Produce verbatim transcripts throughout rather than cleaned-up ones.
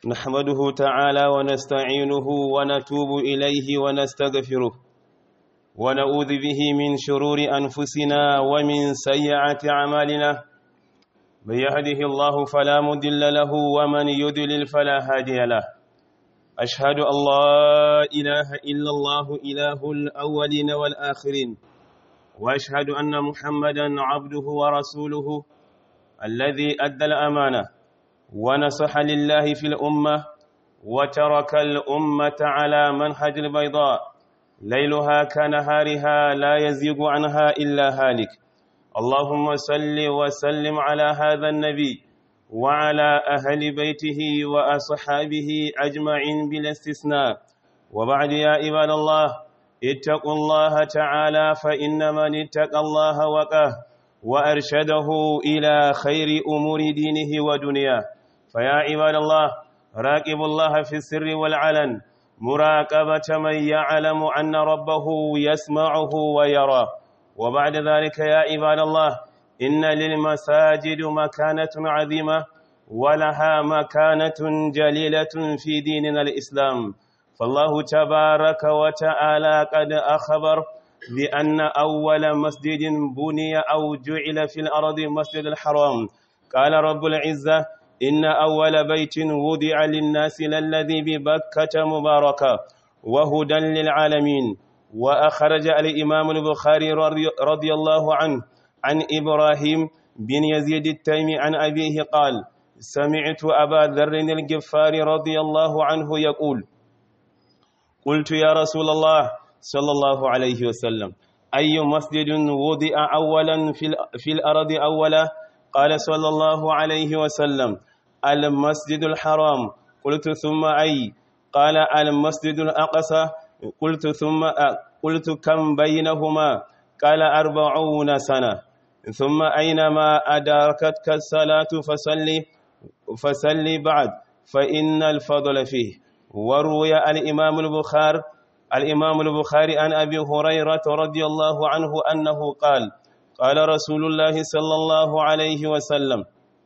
نحمده تعالى ونستعينه ونتوب إليه ونستغفره ونعوذ به من شرور أنفسنا ومن سيئات أعمالنا. من يهده الله فلا مضل له ومن يضلل فلا هادي له. أشهد أن لا إله إلا الله إله الأولين والآخرين، وأشهد أن محمدا عبده ورسوله الذي أدى الأمانة ونصح لله في الأمة وترك الأمة على منهج البيضاء ليلها كنهارها لا يزيغ عنها إلا هالك. اللهم صل وسلم على هذا النبي وعلى أهل بيته وأصحابه أجمعين بلا استثناء. وبعد يا عباد الله، اتقوا الله تعالى، فإن من اتقى الله وقاه وأرشده إلى خير أمور دينه ودنياه. فيا عباد الله، راقبوا الله في السر والعلن مراقبة من يعلم أن ربه يسمعه ويراه. وبعد ذلك يا عباد الله، إن للمساجد مكانة عظيمة ولها مكانة جليلة في ديننا الإسلام. فالله تبارك وتعالى قد أخبر بأن أول مسجد بني أو جعل في الأرض مسجد الحرام. قال رب العزة: إن أول بيت وضع للناس للذي ببكة مباركة وهدى للعالمين. وأخرج الإمام البخاري رضي الله عنه عن إبراهيم بن يزيد التيمي عن أبيه قال: سمعت أبا ذر الغفاري رضي الله عنه يقول: قلت يا رسول الله صلى الله عليه وسلم، أي مسجد وضع أولا في الأرض أولا؟ قال صلى الله عليه وسلم: المسجد الحرام. قلت ثم أي؟ قال: المسجد الأقصى. قلت ثم قلت كم بينهما؟ قال: أربعون سنة. ثم أينما أدركتك الصلاة فصلي فصلي بعد فإن الفضل فيه. وروي الإمام البخاري الإمام البخاري عن أبي هريرة رضي الله عنه أنه قال: قال رسول الله صلى الله عليه وسلم: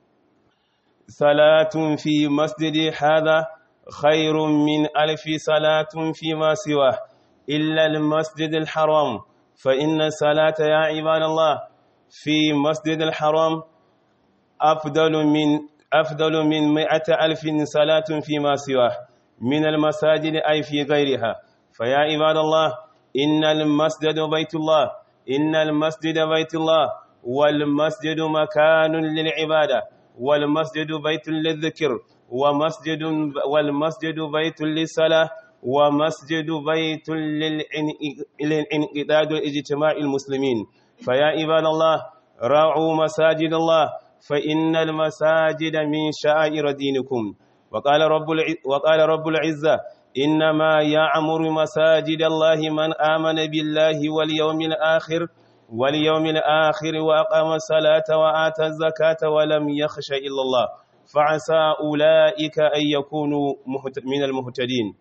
صلاة في مسجد هذا خير من ألف صلاة فيما سواه إلا المسجد الحرام. فإن الصلاة يا عباد الله في مسجد الحرام أفضل من أفضل من مئة ألف صلاة فيما سواه من المساجد أي في غيرها. فيا عباد الله، إن المسجد بيت الله إن المسجد بيت الله والمسجد مكان للعبادة، والمسجد بيت للذكر، ومسجد والمسجد بيت للصلاة، ومسجد بيت للانقضاض الاجتماع المسلمين. فيا عباد الله، راعوا مساجد الله، فإن المساجد من شعائر دينكم. وقال رب وقال رب العزة: إنما يعمر مساجد الله من آمن بالله واليوم الآخر واليوم الآخر وأقام الصلاة وآتى الزكاة ولم يخش إلا الله، فعسى أولئك أن يكونوا من المهتدين.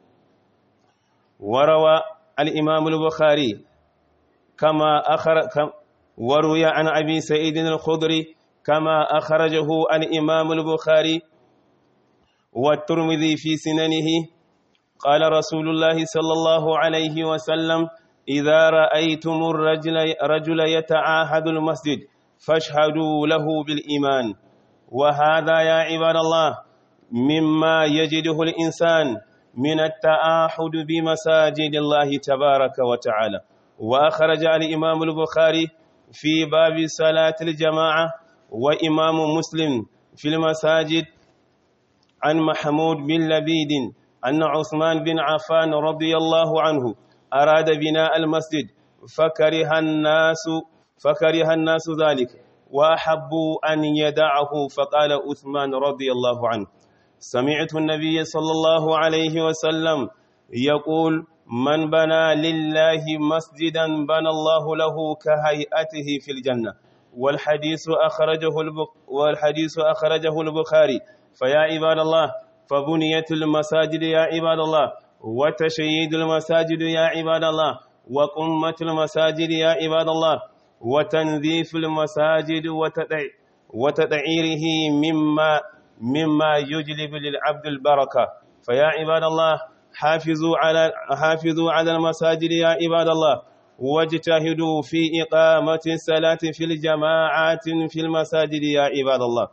وروى الإمام البخاري كما أخرج وروي عن أبي سعيد الخدري كما أخرجه الإمام البخاري والترمذي في سننه. قال رسول الله صلى الله عليه وسلم: إذا رأيتم الرجل رجل يتعاهد المسجد فاشهدوا له بالإيمان. وهذا يا عباد الله مما يجده الإنسان من التعاهد بمساجد الله تبارك وتعالى. وأخرج الإمام البخاري في باب صلاة الجماعة وإمام مسلم في المساجد عن محمود بن لبيد أن عثمان بن عفان رضي الله عنه أراد بناء المسجد فكره الناس فكره الناس ذلك وأحبوا أن يدعه، فقال عثمان رضي الله عنه: سمعت النبي صلى الله عليه وسلم يقول: من بنى لله مسجدا بنى الله له كهيئته في الجنة. والحديث أخرجه والحديث أخرجه البخاري. فيا عباد الله، فبنيت المساجد يا عباد الله، وتشييد المساجد يا عباد الله، وقمة المساجد يا عباد الله، وتنظيف المساجد وتدعيره مما مما يجلب للعبد البركة. فيا عباد الله حافظوا على حافظوا على المساجد يا عباد الله، واجتهدوا في إقامة الصلاة في الجماعات في المساجد يا عباد الله.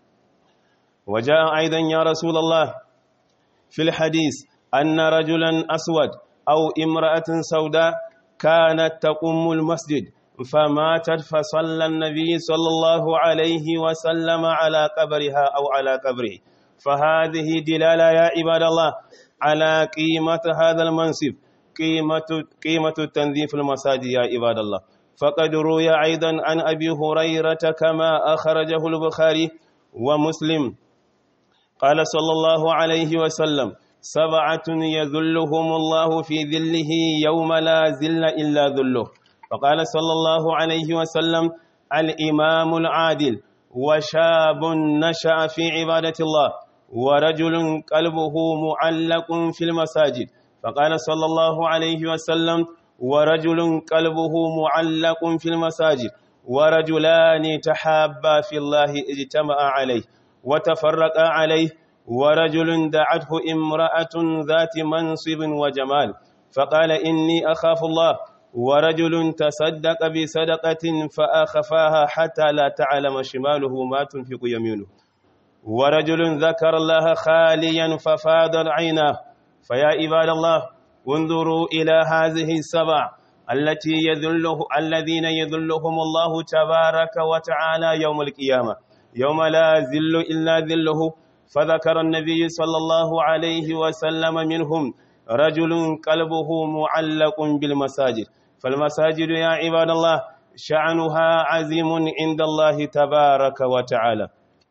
وجاء أيضا يا رسول الله في الحديث أن رجلا أسود أو امرأة سوداء كانت تقوم المسجد فماتت، فصلى النبي صلى الله عليه وسلم على قبرها أو على قبره. فهذه دلالة يا عباد الله على قيمة هذا المنصب، قيمة قيمة التنظيف المساجد يا عباد الله. فقد روي أيضا عن أبي هريرة كما أخرجه البخاري ومسلم قال صلى الله عليه وسلم: سبعة يذلهم الله في ذله يوم لا ذل إلا ذله. فقال صلى الله عليه وسلم: الإمام العادل، وشاب نشأ في عبادة الله، ورجل قلبه معلق في المساجد. فقال صلى الله عليه وسلم: ورجل قلبه معلق في المساجد، ورجلان تحابا في الله اجتمعا عليه وتفرقا عليه، ورجل دعته امرأة ذات منصب وجمال فقال إني أخاف الله، ورجل تصدق بصدقة فأخفاها حتى لا تعلم شماله ما تنفق يمينه، ورجل ذكر الله خاليا ففاضت عيناه. فيا عباد الله انظروا إلى هذه السبع التي يذله الذين يذلهم الله تبارك وتعالى يوم القيامة، يوم لا ذل إلا ذله. فذكر النبي صلى الله عليه وسلم منهم رجل قلبه معلق بالمساجد. فالمساجد يا عباد الله شأنها عظيم عند الله تبارك وتعالى.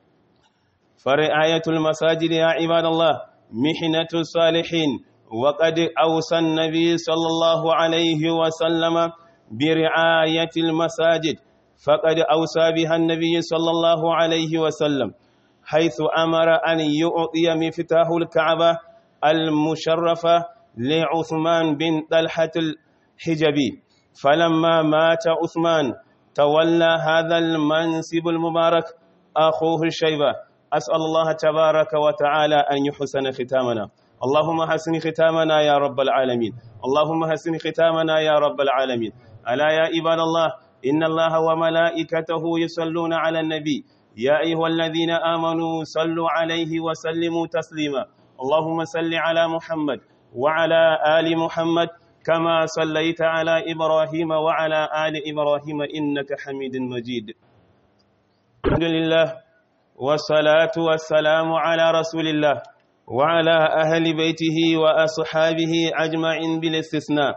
فرعاية المساجد يا عباد الله محنة الصالحين، وقد أوصى النبي صلى الله عليه وسلم برعاية المساجد، فقد أوصى بها النبي صلى الله عليه وسلم حيث أمر أن يعطي مفتاح الكعبة المشرفة لعثمان بن طلحة الحجبي. فلما مات عثمان تولى هذا المنصب المبارك أخوه الشيبة. أسأل الله تبارك وتعالى أن يحسن ختامنا. اللهم حسن ختامنا يا رب العالمين، اللهم حسن ختامنا يا رب العالمين. ألا يا عباد الله إن الله وملائكته يصلون على النبي، يا أيها الذين آمنوا صلوا عليه وسلموا تسليما. اللهم صل على محمد وعلى آل محمد كما صليت على إبراهيم وعلى آل إبراهيم إنك حميد مجيد. الحمد لله والصلاة والسلام على رسول الله وعلى أهل بيته وأصحابه أجمعين بالاستثناء.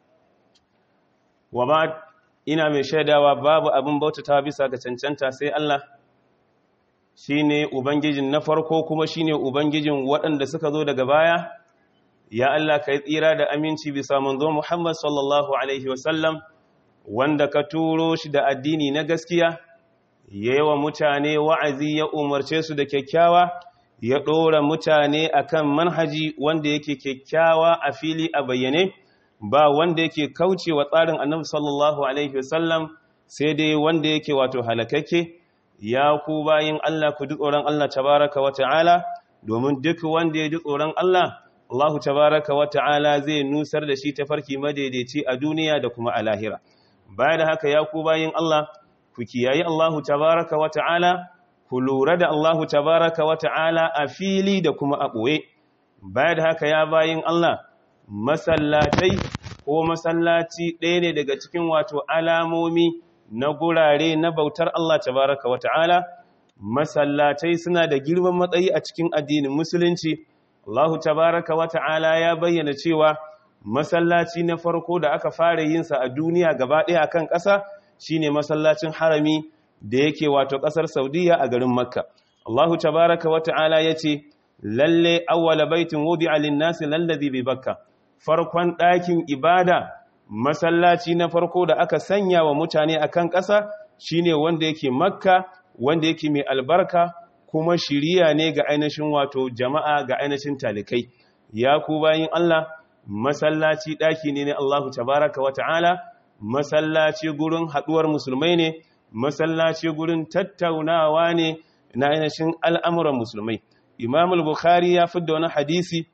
وبعد ina mai shaidawa babu abin bautata bisa ga cancanta sai Allah, shine ubangijin na farko kuma shine ubangijin waɗanda suka zo daga baya. Ya Allah kai tsira da aminci bisa manzo Muhammad sallallahu alaihi wasallam, wanda ka turo shi da addini na gaskiya, yayin mutane wa'azi, ya umarce su da kyakkyawa, ya ɗora mutane akan manhaji wanda yake kyakkyawa a fili a bayyane, ba wanda yake kauce wa tsarin annabi sallallahu alaihi wasallam sai dai wanda yake wato halakakke. Ya ku bayin Allah ku ji tsoron Allah tabaraka wa ta'ala, domin duk wanda ya ji tsoron Allah, Allahu tabaraka wa ta'ala zai nusar da shi tafarki madaidaici a duniya da kuma a lahira. Baya da haka ya ku bayin Allah ku kiyayi Allahu tabaraka wa ta'ala, ku lura da Allahu tabaraka wa ta'ala a fili da kuma a ɓoye. Baya da haka ya bayin Allah, masallatai ko masallaci ɗaya ne daga cikin wato alamomi na gurare na bautar Allah tabaraka wa ta'ala. Masallatai suna da girman matsayi a cikin addinin musulunci. Allahu tabaraka wa ta'ala ya bayyana cewa masallaci na farko da aka fara yinsa a duniya gaba ɗaya akan ƙasa shine masallacin harami da yake wato ƙasar Saudiya a garin Makka. Allahu tabaraka wa ta'ala yace lalle awwala baitin wudi'a lin-nasi lallazi bi Bakka. Farkon ɗakin ibada, masallaci na farko da aka sanya wa mutane a kan ƙasa shine wanda yake Makka, wanda yake mai albarka kuma shiriya ne ga ainihin wato jama'a, ga ainihin talikai. Ya ku bayin Allah, masallaci ɗaki ne na Allahu tabaraka wa ta'ala, masallaci gurin haɗuwar musulmai ne, masallaci gurin tattaunawa ne na ainihin al'amuran musulmai. Imam al-Bukhari ya fidda wani hadisi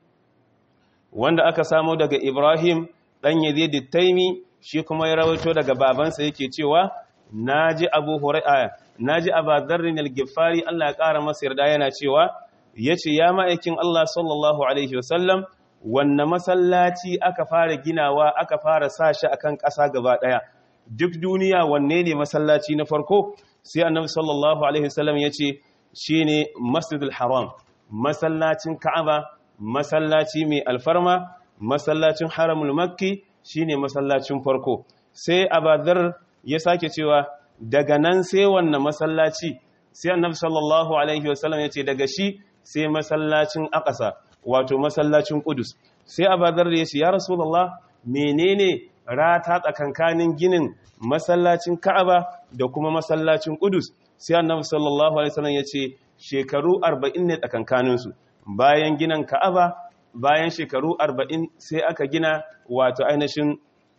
wanda aka samo daga Ibrahim ɗan Yazid al-Taimi, shi kuma ya rawaito daga babansa yake cewa naji Abu Hurairah naji Abu Dharr al-Ghifari Allah ya ƙara masa yarda yana cewa yace ya ma'aikin Allah sallallahu alaihi wasallam, wanne masallaci aka fara ginawa aka fara sa shi akan ƙasa gaba ɗaya, duk duniya wanne ne masallaci na farko? Sai annabi sallallahu alaihi wasallam yace shine Masjidul Haram, masallacin Ka'aba, masallaci mai alfarma, masallacin Haramul Makki shine masallacin farko. Sai Abu Dharr ya sake cewa daga nan sai wannan masallaci, sai annabi sallallahu alaihi wasallam yace daga shi sai masallacin Aqsa, wato masallacin Qudus. Sai Abu Dharr ya ce ya Rasulullah, menene rata tsakankanin ginin masallacin Ka'aba da kuma masallacin Qudus? Sai annabi sallallahu alaihi wasallam ya ce shekaru arba'in ne tsakankanin su. Bayan ginin Ka'aba, bayan shekaru arba'in sai aka gina wato ainihin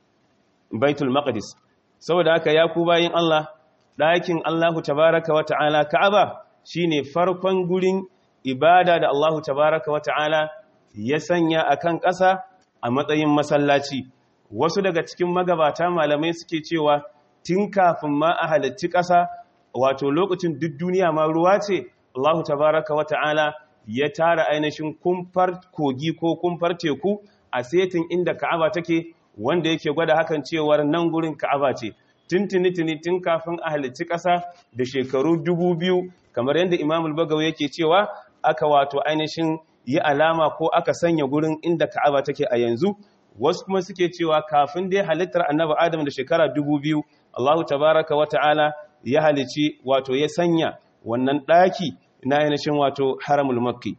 Baitul Maqdis. Saboda haka ya ku bayin Allah, ɗakin Allahu tabaraka wa ta'ala Ka'aba shine farkon gurin ibada da Allahu tabaraka wa ta'ala ya sanya akan ƙasa a matsayin masallaci. Wasu daga cikin magabata malamai suke cewa tun kafin ma a halarci ƙasa, wato lokacin duk duniya ma ruwa ce, Allahu tabaraka wa ta'ala ya tara ainihin kumfar kogi ko kumfar teku a setin inda Ka'aba take, wanda yake gwada hakan cewar nan gurin Ka'aba ce. Tintini-tini tun kafin a halarci ƙasa da shekaru dubu biyu, kamar yadda Imam al-Bagawi yake cewa aka wato ainihin yi alama ko aka sanya gurin inda Ka'aba take a yanzu. Wasu kuma suke cewa kafin dai halittar Annabi Adam da shekara dubu biyu, Allahu tabaraka wa ta'ala ya halici wato ya sanya wannan ɗaki na ainihin wato Haramul Makki.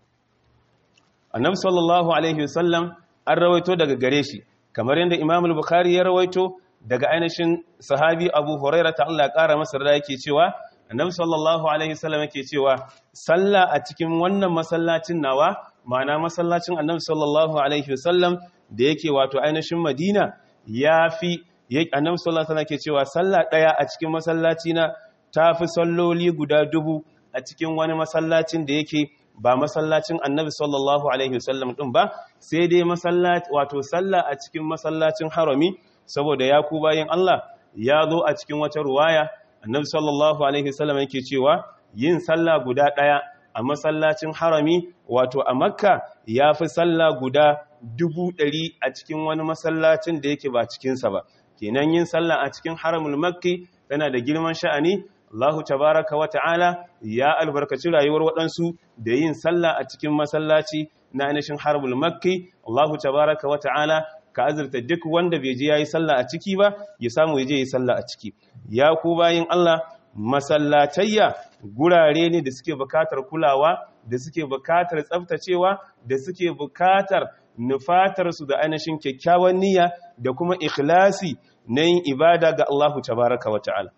Annabi sallallahu alaihi wasallam an rawaito daga gare shi, kamar yadda Imam al-Bukhari ya rawaito daga ainihin sahabi Abu Hurairah ta Allah ya ƙara masa da yake cewa Annabi sallallahu alaihi wasallam yake cewa sallah a cikin wannan masallacin nawa, ma'ana masallacin Annabi sallallahu alaihi wasallam da yake wato ainihin Madina, yafi Annabi sallallahu alaihi wasallam yake cewa sallah daya a cikin masallaci na tafi salloli guda dubu a cikin wani masallacin da yake ba masallacin Annabi sallallahu alaihi wasallam din ba, sai dai masallaci wato sallah a cikin masallacin Harami. Saboda ya ku bayin Allah, ya zo a cikin wata ruwaya Annabi sallallahu alaihi wasallam yake cewa yin sallah guda daya a masallacin Harami wato a Makka yafi sallah guda dubu ɗari a cikin wani masallacin da yake ba cikin sa ba. Kenan yin sallah a cikin Haramul Makki tana da girman sha'ani. Allahu tabaraka wa ta'ala ya albarkaci rayuwar waɗansu da yin sallah a cikin masallaci na ainihin Haramul Makki. Allahu tabaraka wa ta'ala ka azurta duk wanda bai je yayi sallah a ciki ba ya samu ya je yayi sallah a ciki. Ya ku bayin Allah, masallatayya gurare ne da suke bukatar kulawa, da suke bukatar tsaftacewa, da suke bukatar nufatar su da ainihin kyakkyawan niyya da kuma ikhlasi na yin ibada ga Allahu tabaraka wa ta'ala.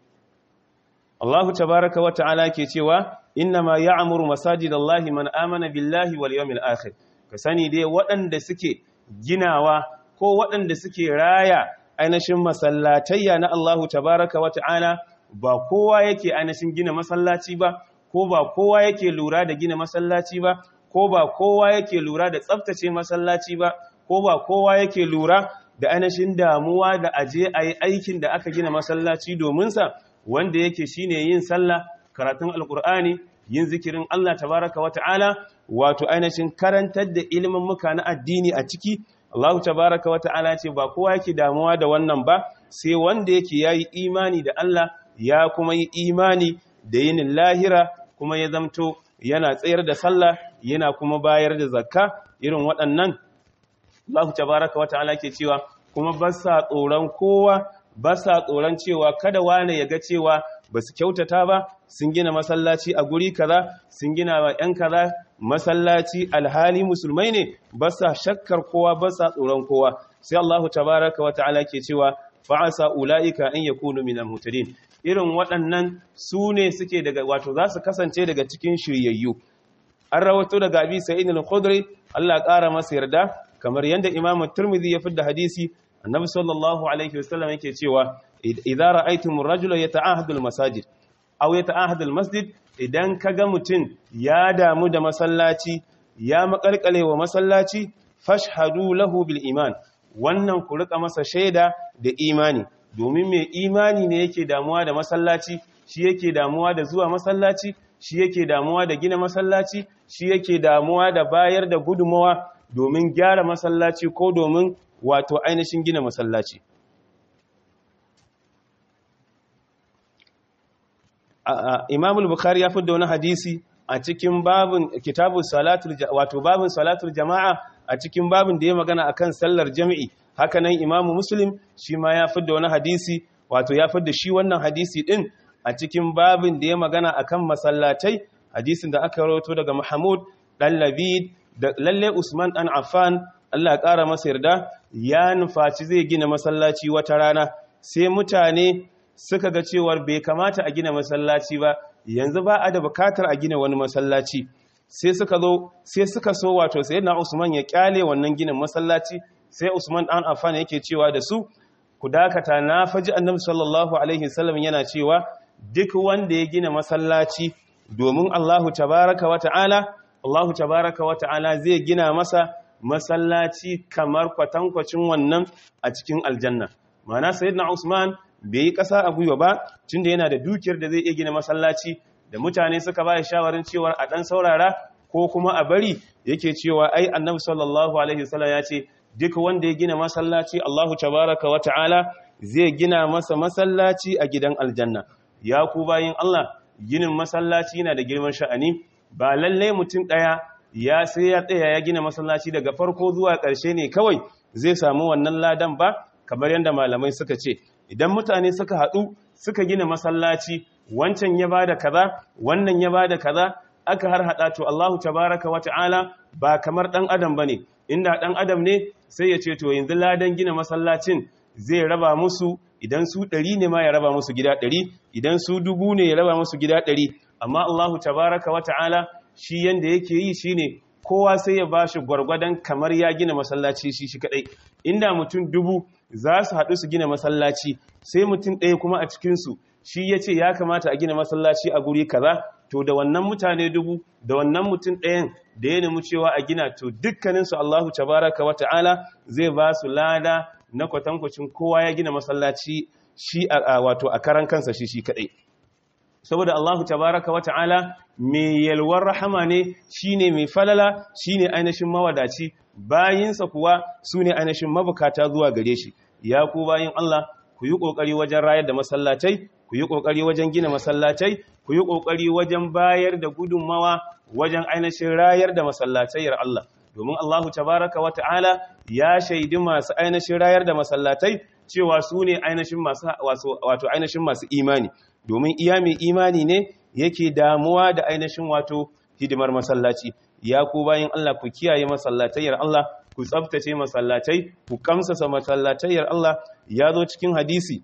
Allahu tabaraka wa ta'ala ke cewa innama ya'muru masajidallahi man amana billahi wal yawmil akhir. Ka sani dai waɗanda suke ginawa ko waɗanda suke raya ainihin masallatayya na Allahu tabaraka wa ta'ala, ba kowa yake ainihin gina masallaci ba, ko ba kowa yake lura da gina masallaci ba, ko ba kowa yake lura da tsaftace masallaci ba, ko ba kowa yake lura da ainihin damuwa da aje a yi aikin da aka gina masallaci dominsa, wanda yake shine yin sallah, karatun alkur'ani, yin zikirin Allah tabaraka wa ta'ala, wato ainihin karantar da ilimin muka na addini a ciki. Allah tabaraka wa ta'ala ce ba kowa yake damuwa da wannan ba, sai wanda yake yayi imani da Allah, ya kuma yi imani da yinin lahira, kuma ya zamto yana tsayar da sallah, yana kuma bayar da zakka. Irin waɗannan Allah tabaraka wa ta'ala ke cewa kuma ba sa tsoron kowa, ba sa tsoron cewa kada wane ya ga cewa ba su kyautata ba, sun gina masallaci a guri kaza, sun gina wa ‘yan kaza masallaci alhali musulmai ne, ba sa shakkar kowa, ba sa tsoron kowa. Sai Allah tabaraka wa ta'ala ke cewa fa'asa ula'ika an yakunu minal mutadin. Irin waɗannan su ne suke daga wato za su kasance daga cikin shiryayyu. An rawato daga Abi Sa'id al-Khudri, Allah ƙara masa yarda, kamar yadda Imam Tirmidhi ya fidda hadisi, Annabi sallallahu alaihi wasallam yake cewa idza ra'aytum ar-rajula yata'ahadu al-masajid aw yata'ahadu al-masjid idan kaga mutum ya damu da masallaci ya makalkale wa masallaci fashhadu lahu bil iman, wannan ku rika masa shaida da imani, domin mai imani ne yake damuwa da masallaci, shi yake damuwa da zuwa masallaci, shi yake damuwa da gina masallaci, shi yake damuwa da bayar da gudumawa domin gyara masallaci ko domin wato ainihin gina masallaci. Imam al-Bukhari ya fidda wani hadisi a cikin babin kitabun salatul wato babin salatul jama'a, a cikin babin da ya magana akan sallar jami'i. Haka nan Imam Muslim shi ma ya fidda wani hadisi, wato ya fidda shi wannan hadisi din a cikin babin da ya magana akan masallatai, hadisin da aka rawaito daga Mahmud dan Labid da lalle Usman dan Affan, Allah ya kara masa yarda, ya nufaci zai gina masallaci wata rana, sai mutane suka ga cewar bai kamata a gina masallaci ba, yanzu ba a da bukatar a gina wani masallaci, sai suka zo sai suka so wato sayyidina Usman ya kyale wannan ginin masallaci. Sai Usman dan Affan yake cewa da su, ku dakata, na faji Annabi sallallahu alaihi wasallam yana cewa duk wanda ya gina masallaci domin Allahu tabaraka wa ta'ala, Allahu tabaraka wa ta'ala zai gina masa masallaci kamar kwatankwacin wannan a cikin aljanna. Ma'ana sayyidina Usman bai yi ƙasa a gwiwa ba, tunda yana da dukiyar da zai iya gina masallaci, da mutane suka ba shawarin cewa a ɗan saurara ko kuma a bari, yake cewa ai Annabi sallallahu alaihi wasallam ya ce duk wanda ya gina masallaci Allahu tabaraka wa ta'ala zai gina masa masallaci a gidan aljanna. Ya ku bayin Allah, ginin masallaci yana da girman sha'ani, ba lalle mutum ɗaya ya sai ya tsaya ya gina masallaci daga farko zuwa ƙarshe ne kawai zai samu wannan ladan ba, kamar yadda malamai suka ce. Idan mutane suka haɗu suka gina masallaci, wancan ya bada kaza, wannan ya bada kaza, aka har hada, to Allahu tabaraka wa ta'ala ba kamar dan adam bane. Inda dan adam ne sai ya ce to yanzu ladan gina masallacin zai raba musu, idan su ɗari ne ma ya raba musu gida ɗari, idan su dubu ne ya raba musu gida ɗari. Amma Allahu tabaraka wa ta'ala shi yanda yake yi shine kowa sai ya bashi gwargwadon kamar ya gina masallaci shi shi kadai. Inda mutum dubu za su haɗu su gina masallaci, sai mutum ɗaya kuma a cikinsu shi ya ce ya kamata a gina masallaci a guri kaza, to da wannan mutane dubu da wannan mutum ɗayan da ya nemi cewa a gina, to dukkaninsu Allahu tabaraka wa ta'ala zai ba su lada na kwatankwacin kowa ya gina masallaci shi a wato a karan kansa shi shi kadai. Saboda Allahu tabaraka wa ta'ala mai yalwar rahama ne, shine mai falala, shine ainihin mawadaci, bayinsa kuwa su ne ainihin mabukata zuwa gare shi. Ya ku bayin Allah, ku yi ƙoƙari wajen rayar da masallatai, ku yi ƙoƙari wajen gina masallatai, ku yi ƙoƙari wajen bayar da gudunmawa wajen ainihin rayar da masallatayyar Allah. Domin Allahu tabaraka wa ta'ala ya shaidi masu ainihin rayar da masallatai cewa su ne ainihin masu wato ainihin masu imani. Domin iya mai imani ne yake damuwa da ainihin wato hidimar masallaci. Ya ku bayin Allah, ku kiyaye masallatayyar Allah, ku tsabtace masallatai, ku kamsasa masallatayyar Allah. Ya zo cikin hadisi,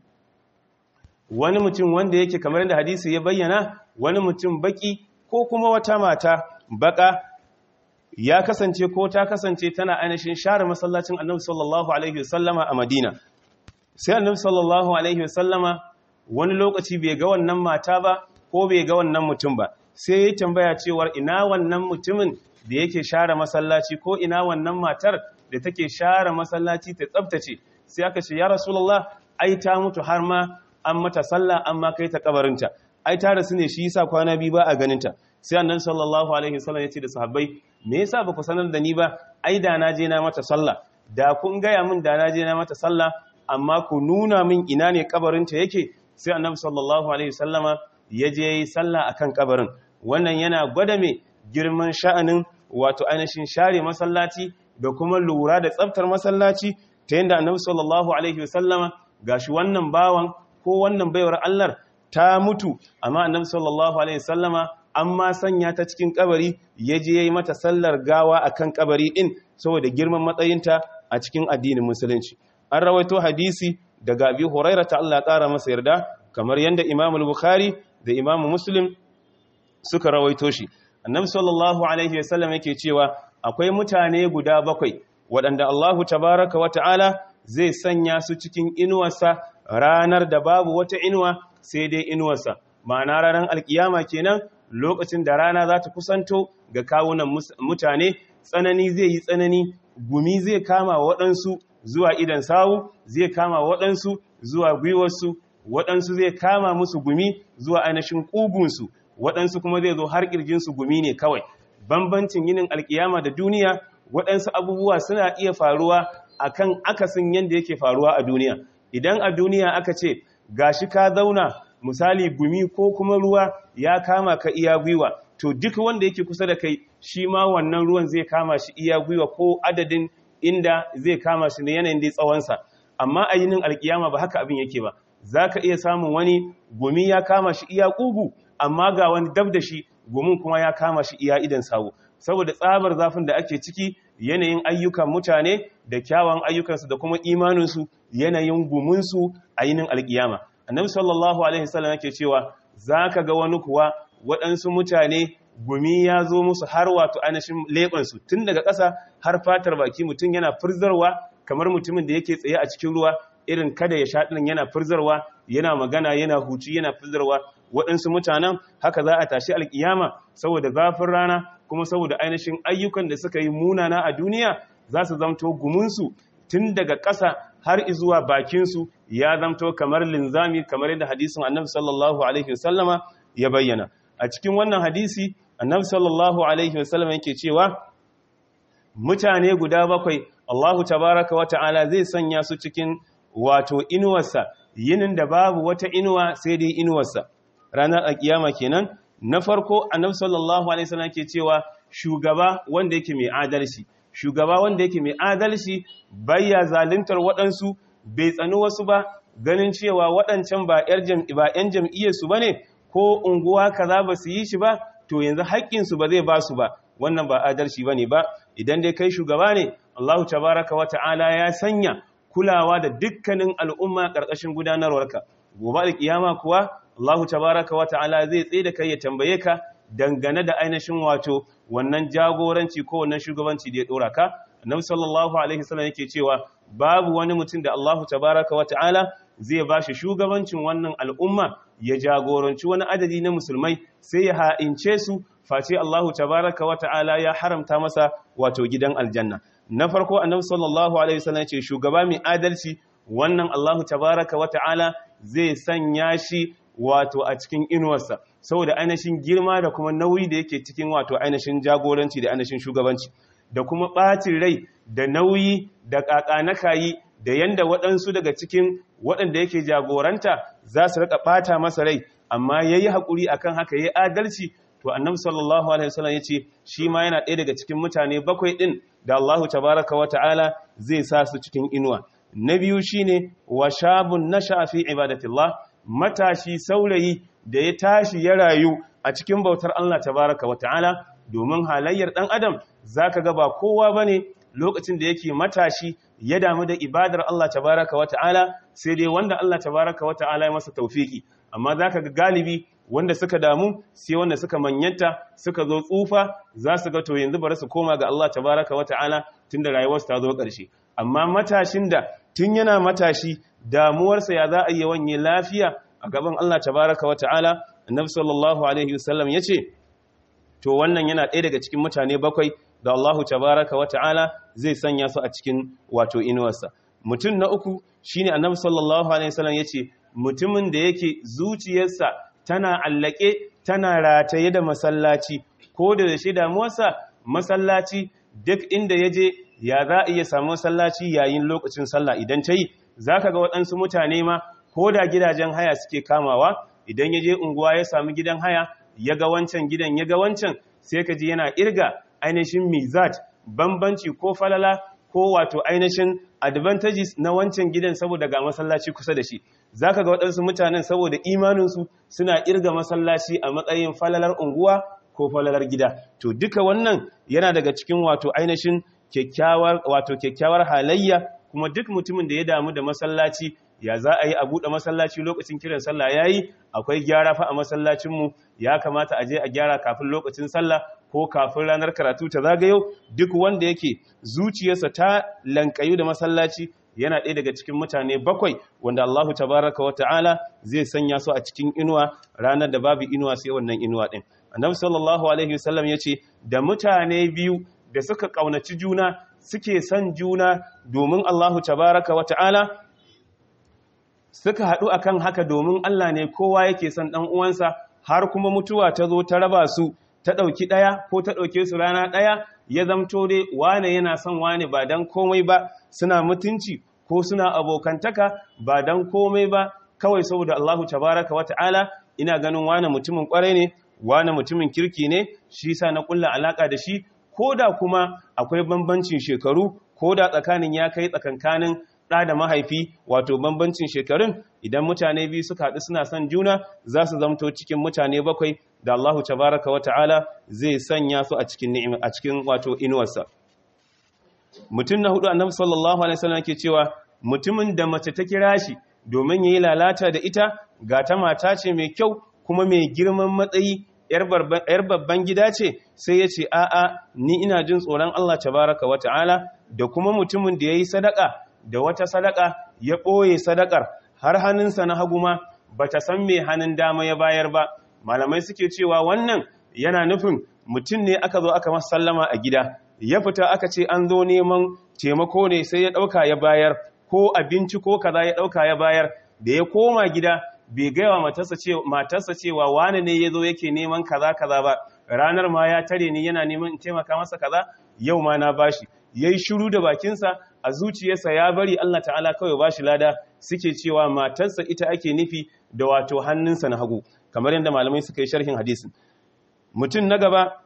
wani mutum wanda yake kamar da hadisi ya bayyana, wani mutum baki ko kuma wata mata baka ya kasance ko ta kasance tana ainihin share masallacin Annabi sallallahu alaihi wasallama a Madina. Sai Annabi sallallahu alaihi wasallama wani lokaci bai ga wannan mata ba ko bai ga wannan mutum ba, sai ya tambaya cewar ina wannan mutumin da yake share masallaci, ko ina wannan matar da take share masallaci ta tsaftace. Sai aka ce ya Rasulullah, ai ta mutu har ma an mata sallah, amma kai ta kabarinta, ai ta rasu ne, shi yasa kwana biyu ba a ganinta. Sai Annabi sallallahu alaihi wasallam ya ce da sahabbai, me yasa ba ku sanar da ni ba? Ai da na je na mata sallah, da kun gaya min da na je na mata sallah, amma ku nuna min ina ne kabarinta yake. Sai Annabi sallallahu alaihi wasallama ya je yi sallah akan kabarin. Wannan yana gwada me girman sha'anin wato ainihin share masallaci da kuma lura da tsaftar masallaci, ta yanda Annabi sallallahu alaihi wasallama gashi wannan bawan ko wannan baiwar Allah ta mutu, amma Annabi sallallahu alaihi wasallama amma sanya ta cikin kabari, ya je yayi mata sallar gawa akan kabari din saboda girman matsayinta a cikin addinin musulunci. An rawaito hadisi daga Abi Hurairah ta Allah ƙara masa yarda, kamar yadda Imam al-Bukhari da Imam Muslim suka rawaito shi. Annabi sallallahu alaihi wasallam yake cewa akwai mutane guda bakwai waɗanda Allahu tabaraka wa ta'ala zai sanya su cikin inuwarsa ranar da babu wata inuwa sai dai inuwarsa. Ma'ana ranar alkiyama kenan, lokacin da rana za ta kusanto ga kawunan mutane tsanani zai yi tsanani, gumi zai kama waɗansu zuwa idan sawu, zai kama waɗansu zuwa gwiwarsu, waɗansu zai kama musu gumi zuwa ainihin ƙugunsu, waɗansu kuma zai zo har ƙirjinsu gumi ne kawai. Bambancin yinin alkiyama da duniya, waɗansu abubuwa suna iya faruwa akan akasin yadda yake faruwa a duniya. Idan a duniya aka ce gashi ka zauna misali gumi ko kuma ruwa ya kama ka iya gwiwa, to duk wanda yake kusa da kai shi ma wannan ruwan zai kama shi iya gwiwa ko adadin inda zai kama shi ne yanayin dai tsawonsa. Amma a yinin alkiyama ba haka abin yake ba, za ka iya samun wani gumi ya kama shi iya ƙugu, amma ga wani dab da shi gumin kuma ya kama shi iya idan sawu, saboda tsabar zafin da ake ciki, yanayin ayyukan mutane da kyawun ayyukansu da kuma imaninsu, yanayin guminsu a yinin alkiyama. Annabi sallallahu alaihi wasallam yake cewa za ka ga wani kuwa waɗansu mutane gumi ya zo musu har wato ainihin leɓansu, tun daga ƙasa har fatar baki, mutum yana furzarwa kamar mutumin da yake tsaye a cikin ruwa, irin kada ya sha ɗin yana furzarwa, yana magana, yana huci, yana furzarwa. Waɗansu mutanen haka za a tashi alkiyama saboda zafin rana, kuma saboda ainihin ayyukan da suka yi munana a duniya, za su zamto gumunsu tun daga ƙasa har izuwa bakinsu ya zamto kamar linzami, kamar yadda hadisin annabi sallallahu alaihi wasallama ya bayyana. A cikin wannan hadisi annabi sallallahu alaihi wasallama yake cewa mutane guda bakwai Allahu tabaraka wa ta'ala zai sanya su cikin wato inuwarsa, yinin da babu wata inuwa sai dai inuwarsa, ranar alkiyama kenan. Na farko annabi sallallahu alaihi wasallam yake cewa shugaba wanda yake mai adalci, shugaba wanda yake mai adalci bayya zaluntar waɗansu, bai tsani wasu ba, ganin cewa waɗancan ba ‘yan jam'iyyarsu ba ne ko unguwa kaza ba su yi shi ba, to yanzu haƙƙinsu ba zai ba su ba, wannan ba adalci ba ne ba. Idan dai kai shugaba ne, Allahu tabaraka wa ta'ala ya sanya kulawa da dukkanin al'umma ƙarƙashin gudanarwarka. Gobe alƙiyama kuwa Allahu tabaraka wa ta'ala zai tsaye da kai ya tambaye ka dangane da ainihin wato wannan jagoranci ko wannan shugabanci da ya dora ka. Annabi sallallahu alaihi wasallam yake cewa babu wani mutum da Allahu tabaraka wa ta'ala zai bashi shugabancin wannan al'umma ya jagoranci wani adadi na musulmai sai ya ha'ince su, face Allahu tabaraka wa ta'ala ya haramta masa wato gidan aljanna. Na farko annabi sallallahu alaihi wasallam yace shugaba mai adalci wannan Allahu tabaraka wa ta'ala zai sanya shi wato a cikin inuwarsa, saboda ainihin girma da kuma nauyi da yake cikin wato ainihin jagoranci da ainihin shugabanci, da kuma ɓacin rai da nauyi da ƙaƙanakayi da yanda waɗansu daga cikin waɗanda yake jagoranta za su riƙa ɓata masa rai, amma ya yi haƙuri a kan haka ya yi adalci. To annabi sallallahu alaihi wasallam ya ce shi ma yana ɗaya daga cikin mutane bakwai ɗin da Allahu tabaraka wa ta'ala zai sa su cikin inuwa. Na biyu shine wa shabun nasha fi ibadatillah, matashi saurayi da ya tashi ya rayu a cikin bautar Allah tabaraka wa ta'ala, domin halayyar ɗan adam zaka ga ba kowa bane lokacin da yake matashi ya damu da ibadar Allah tabaraka wa ta'ala, sai dai wanda Allah tabaraka wa ta'ala ya masa taufiki. Amma zaka ga galibi wanda suka damu sai wanda suka manyanta suka zo tsufa, za su ga to yanzu bari su koma ga Allah tabaraka wa ta'ala tunda rayuwarsu ta zo ƙarshe. Amma matashin da tun yana matashi damuwarsa ya za a yi wanye lafiya a gaban Allah tabaraka wa ta'ala, annabi sallallahu alaihi wasallam yace to wannan yana ɗaya daga cikin mutane bakwai da Allahu tabaraka wa ta'ala zai sanya su a cikin wato inuwarsa. Mutum na uku shine annabi sallallahu alaihi wasallam yace mutumin da yake zuciyarsa tana allake tana rataye da masallaci, ko da shi damuwarsa masallaci, duk inda yaje ya za a iya samu masallaci yayin lokacin sallah idan ta yi. Zaka ga waɗansu mutane ma ko da gidajen haya suke kamawa, idan yaje unguwa ya samu gidan haya ya ga wancan gidan ya ga wancan, sai ka ji yana irga ainihin mizat, bambanci ko falala ko wato ainihin advantages na wancan gidan saboda ga masallaci kusa da shi. Zaka ga waɗansu mutanen saboda imaninsu suna irga masallaci a matsayin falalar unguwa ko falalar gida. To duka wannan yana daga cikin wato ainihin kyakkyawar wato kyakkyawar halayya, kuma duk mutumin da ya damu da masallaci, ya za a yi a buɗe masallaci lokacin kiran sallah yayi, akwai gyara fa a masallacinmu, ya kamata a je a gyara kafin lokacin sallah ko kafin ranar karatu ta zagayo. Duk wanda yake zuciyarsa ta lankayu da masallaci yana ɗaya daga cikin mutane bakwai wanda Allahu tabaraka wa ta'ala zai sanya su a cikin inuwa ranar da babu inuwa sai wannan inuwa ɗin. annabi sallallahu alaihi wasallam yace da mutane biyu da suka kaunaci juna suke son juna domin Allahu tabaraka wa ta'ala suka haɗu akan haka domin Allah ne kowa yake son ɗan uwansa har kuma mutuwa ta zo ta raba su ta ɗauki ɗaya ko ta ɗauke su rana ɗaya ya zamto dai wane yana son wane ba don komai ba suna mutunci ko suna abokantaka ba don komai ba kawai saboda Allahu tabaraka wa ta'ala ina ganin wane mutumin ƙwarai ne wane mutumin kirki ne shi sa na ƙulla alaƙa da shi ko da kuma akwai bambancin shekaru ko da tsakanin ya kai tsakankanin ɗa da mahaifi wato bambancin shekarun idan mutane biyu suka haɗu suna son juna za su zamto cikin mutane bakwai da Allahu tabaraka wa ta'ala zai sanya su a cikin ni'ima a cikin wato inuwarsa mutum na hudu annabi sallallahu alaihi wasallam ke cewa mutumin da mace ta kira shi domin yayi lalata da ita ga ta mata ce mai kyau kuma mai girman matsayi yar babban gida ce sai ya ce a'a ni ina jin tsoron Allah tabaraka wa ta'ala da kuma mutumin da yayi sadaka da wata sadaka ya ɓoye sadakar har hannunsa na hagu ma ba ta san mai hannun dama ya bayar ba malamai suke cewa wannan yana nufin mutum ne aka zo aka masa sallama a gida ya fita aka ce an zo neman taimako ne sai ya ɗauka ya bayar ko abinci ko kaza ya ɗauka ya bayar da ya koma gida bai gaiwa matarsa cewa wani ne ya zo yake neman kaza kaza ba ranar ma ya tare ni yana neman in taimaka masa kaza yau ma na bashi yayi shiru da bakinsa a zuciyarsa ya bari Allah ta'ala kawai bashi lada suke cewa matarsa ita ake nufi da wato hannunsa na hagu kamar yadda malamai suka yi sharhin hadisin mutum na gaba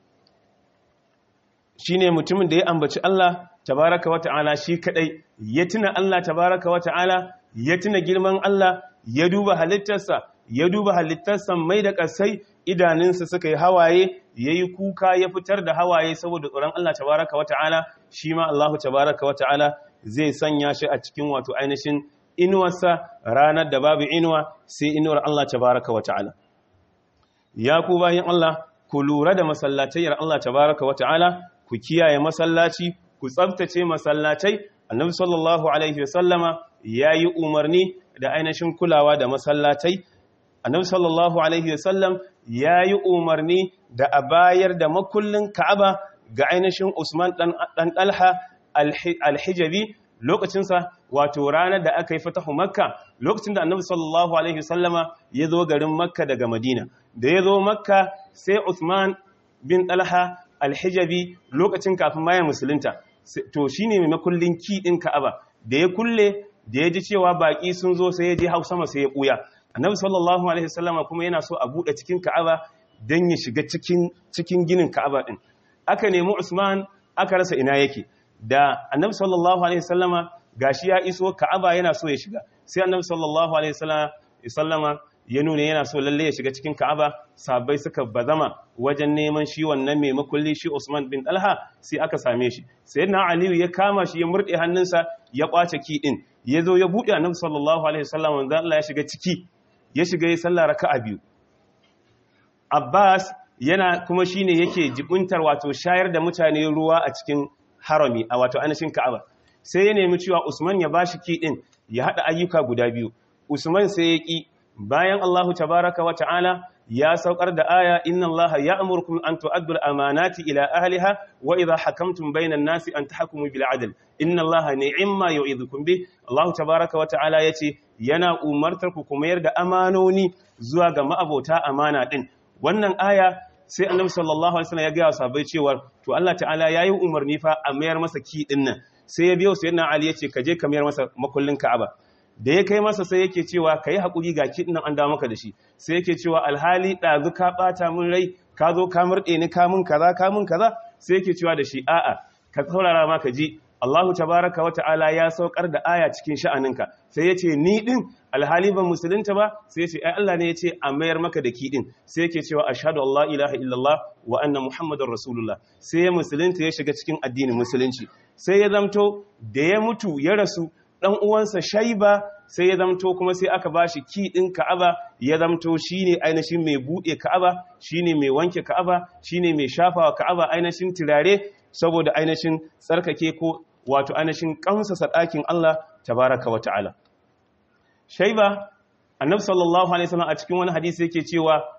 shine mutumin da ya ambaci Allah tabaraka wa ta'ala shi kadai ya tuna Allah tabaraka wa ta'ala ya tuna girman Allah ya duba halittarsa ya duba halittarsa mai da kasai idanunsa suka yi hawaye yayi kuka ya fitar da hawaye saboda tsoron Allah tabaraka wa ta'ala shi ma Allah tabaraka wa ta'ala zai sanya shi a cikin wato ainihin inuwarsa ranar da babu inuwa sai inuwar Allah tabaraka wa ta'ala ya ku bayin Allah ku lura da masallatayyar Allah tabaraka wa ta'ala ku kiyaye masallaci ku tsabtace masallatai annabi sallallahu alaihi wasallama yayi umarni da ainihin kulawa da masallatai annabi sallallahu alaihi wasallam yayi umarni da a bayar da makullin Ka'aba ga ainihin Usman dan dan Talha al-Hijabi lokacin sa wato ranar da aka yi fatahu Makka lokacin da annabi sallallahu alaihi wasallama ya zo garin Makka daga Madina da ya zo Makka sai Usman bin Talha al-Hijabi lokacin kafin mayan musulunta to shine mai makullin ki din Ka'aba da ya kulle da ya ji cewa baki sun zo sai ya je hau sama sai ya buya annabi sallallahu alaihi wasallama kuma yana so a bude cikin Ka'aba dan ya shiga cikin cikin ginin Ka'aba din aka nemi Usman aka rasa ina yake da annabi sallallahu alaihi wasallama gashi ya iso Ka'aba yana so ya shiga sai annabi sallallahu alaihi wasallama ya nuna yana so lalle ya shiga cikin Ka'aba sahabbai suka bazama wajen neman shi wannan mai makulli shi Usman bin Talha sai aka same shi sayyidina Ali ya kama shi ya murde hannunsa ya kwace ki din yazo ya bude annabi sallallahu alaihi wasallam wanda Allah ya shiga ciki ya shiga ya sallah raka'a biyu Abbas yana kuma shine yake jibuntar wato shayar da mutane ruwa a cikin harami a wato anashin Ka'aba sai ya nemi cewa Usman ya bashi ki din ya hada ayyuka guda biyu Usman sai ya ki bayan Allahu tabaraka wa ta'ala ya saukar da aya inna Allaha ya'murukum an tu'addu al-amanati ila ahliha wa idha hakamtum bainan nasi an tahkumu bil 'adl inna Allaha ni'ma yu'idhukum bi Allahu tabaraka wa ta'ala yace yana umartar ku kuma yarda amanoni zuwa ga ma'abota amana din wannan aya sai Annabi sallallahu alaihi wasallam ya ga sahabbai cewa to Allah ta'ala yayi umarni fa a mayar masa ki din nan sai ya biyo sayyidina Ali yace ka je ka mayar masa makullin Ka'aba da ya kai masa sai yake cewa ka yi haƙuri ga kiɗin nan an da maka da shi sai yake cewa alhali ɗazu ka ɓata min rai ka zo ka murɗe ni ka mun kaza ka mun kaza sai yake cewa da shi a'a ka saurara ma ka ji Allahu tabaraka wa ta'ala ya saukar da aya cikin sha'aninka sai ya ce ni ɗin alhali ban musulunta ba sai ya ce ai Allah ne ya ce a mayar maka da kiɗin sai yake cewa ashhadu an la ilaha illallah wa anna muhammadar rasulullah sai ya musulunta ya shiga cikin addinin musulunci sai ya zamto da ya mutu ya rasu ɗan uwansa Shaiba sai ya zamto kuma sai aka bashi ki ɗin Ka'aba ya zamto shine ainihin mai buɗe Ka'aba shine mai wanke Ka'aba shine mai shafawa Ka'aba ainihin turare saboda ainihin tsarkake ko wato ainihin kamsasa ɗakin Allah tabaraka wa ta'ala Shaiba annabi sallallahu alaihi wasallam a cikin wani hadisi yake cewa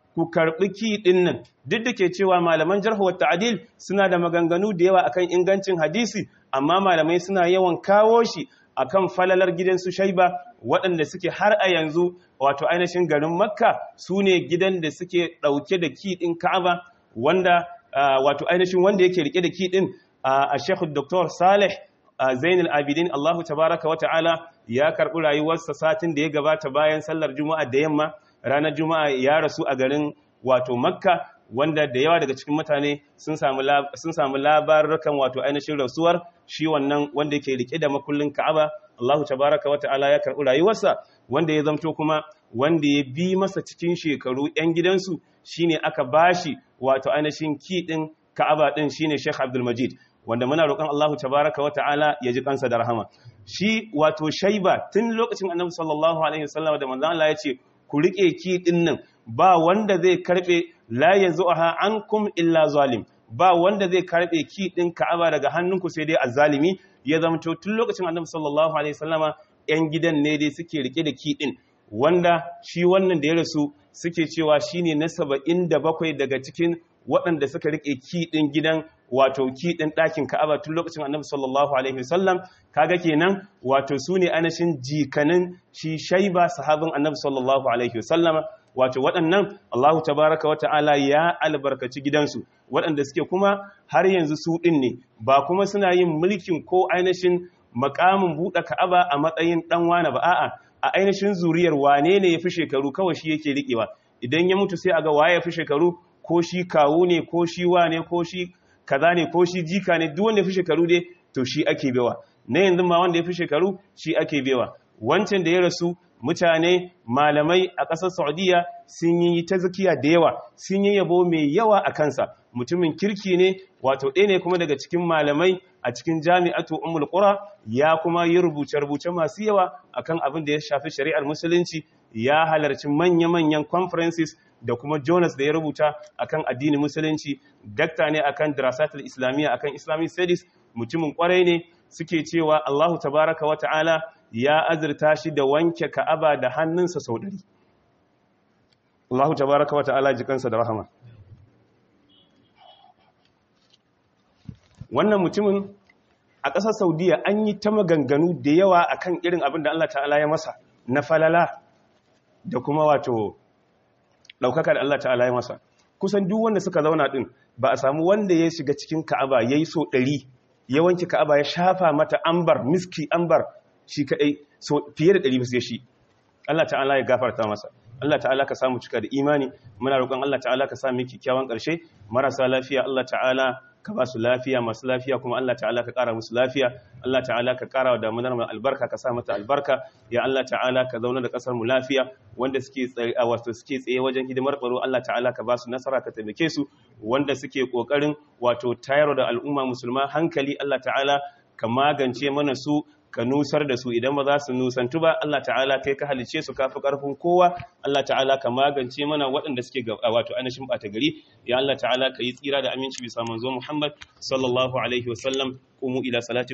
ku karɓi ki ɗin nan. Duk da ke cewa malaman jarh wa ta'dil suna da maganganu da yawa akan ingancin hadisi, amma malamai suna yawan kawo shi akan falalar gidan su Shaiba, waɗanda suke har a yanzu wato ainihin garin Makka su ne gidan da suke ɗauke da ki ɗin Ka'aba, wanda wato ainihin wanda yake rike da ki ɗin a Sheikh Doctor Saleh Zainul Abidin Allahu tabaraka wa ta'ala ya karɓi rayuwarsa satin da ya gabata bayan sallar Juma'a da yamma. Ranar Juma'a ya rasu a garin wato Makka, wanda da yawa daga cikin mutane sun samu labarukan wato ainihin rasuwar shi wannan wanda yake rike da makullin Ka'aba. Allahu tabaraka wa ta'ala ya karɓi rayuwarsa, wanda ya zamto kuma wanda ya bi masa cikin shekaru 'yan gidansu shine aka bashi wato ainihin ki ɗin Ka'aba ɗin shine Sheikh Abdul Majid, wanda muna roƙon Allahu tabaraka wa ta'ala ya ji kansa da rahama. Shi wato Shaiba tun lokacin Annabi sallallahu alaihi wasallam da manzon Allah ya ce ku rike ki din nan, ba wanda zai karbe la yazuha ankum illa zalim, ba wanda zai karbe ki din Ka'aba daga hannunku sai dai azzalimi. Ya zamto tun lokacin Annabi sallallahu alaihi wasallama yan gidan ne dai suke rike da ki din, wanda shi wannan da ya rasu suke cewa shine na saba'in da bakwai daga cikin waɗanda suka rike ki din gidan wato ki din ɗakin Ka'aba tun lokacin Annabi sallallahu alaihi wasallam. Kaga kenan wato su ne anashin jikanin shi Shaiba sahabin Annabi sallallahu alaihi wasallam. Wato waɗannan Allahu tabaraka wa ta'ala ya albarkaci gidansu, waɗanda suke kuma har yanzu su ɗin ne, ba kuma suna yin mulkin ko ainihin makamin buɗe Ka'aba a matsayin ɗan wane ba, a'a a ainihin zuriyar wane ne ya fi shekaru kawai shi yake riƙewa. Idan ya mutu sai a ga waye ya fi shekaru, ko shi kawu ne ko shi wane ko shi kaza ne ko shi jika ne, duk wanda ya fi shekaru dai to shi ake bewa. Na yanzu ma wanda ya fi shekaru shi ake bewa. Wancan da ya rasu mutane malamai a ƙasar Saudiya sun yi ta zakiya da yawa, sun yi yabo mai yawa a kansa. Mutumin kirki ne, wato ɗaya ne kuma daga cikin malamai a cikin jami'atu Ummul Qura, ya kuma yi rubuce-rubuce masu yawa akan abin da ya shafi shari'ar musulunci. Ya halarci manya-manyan conferences da kuma Jonas da ya rubuta akan addinin musulunci. Dakta ne akan dirasatul islamiyya, akan Islamic studies. Mutumin kwarai ne, suke cewa Allahu tabaraka wa ta'ala ya azurta shi da wanke Ka'aba da hannunsa sau ɗari. Allahu tabaraka wa ta'ala jikansa da rahama. Wannan mutumin a ƙasar Saudiya an yi ta maganganu da yawa akan irin abin da Allah ta'ala ya masa na falala da kuma wato ɗaukaka da Allah ta'ala ya masa. Kusan duk wanda suka zauna ɗin ba a samu wanda ya shiga cikin Ka'aba ya yi so ɗari, ya wanke Ka'aba ya shafa mata ambar, miski ambar shi kaɗai so fiye da ɗari ba sai shi. Allah ta'ala ya gafarta masa. Allah ta'ala ka samu cika da imani. Muna roƙon Allah ta'ala ka sa mu kyakkyawan ƙarshe. Marasa lafiya Allah ta'ala ka ba su lafiya, masu lafiya kuma Allah ta'ala ka ƙara musu lafiya. Allah ta'ala ka ƙara wa damunar mu albarka, ka sa mata albarka. Ya Allah ta'ala ka zauna da ƙasar mu lafiya. Wanda suke tsaye a wato suke tsaye wajen hidimar tsaro, Allah ta'ala ka ba su nasara, ka taimake su. Wanda suke kokarin wato tayar da al'umma musulma hankali, Allah ta'ala ka magance mana su, ka nusar da su. Idan ba za su nusantu ba, Allah ta'ala kai ka halice su, kafi karfin kowa. Allah ta'ala ka magance mana waɗanda suke wato ainihin ɓata gari. Ya Allah ta'ala ka yi tsira da aminci bisa manzo Muhammad sallallahu alaihi wasallam. Qumu ila salati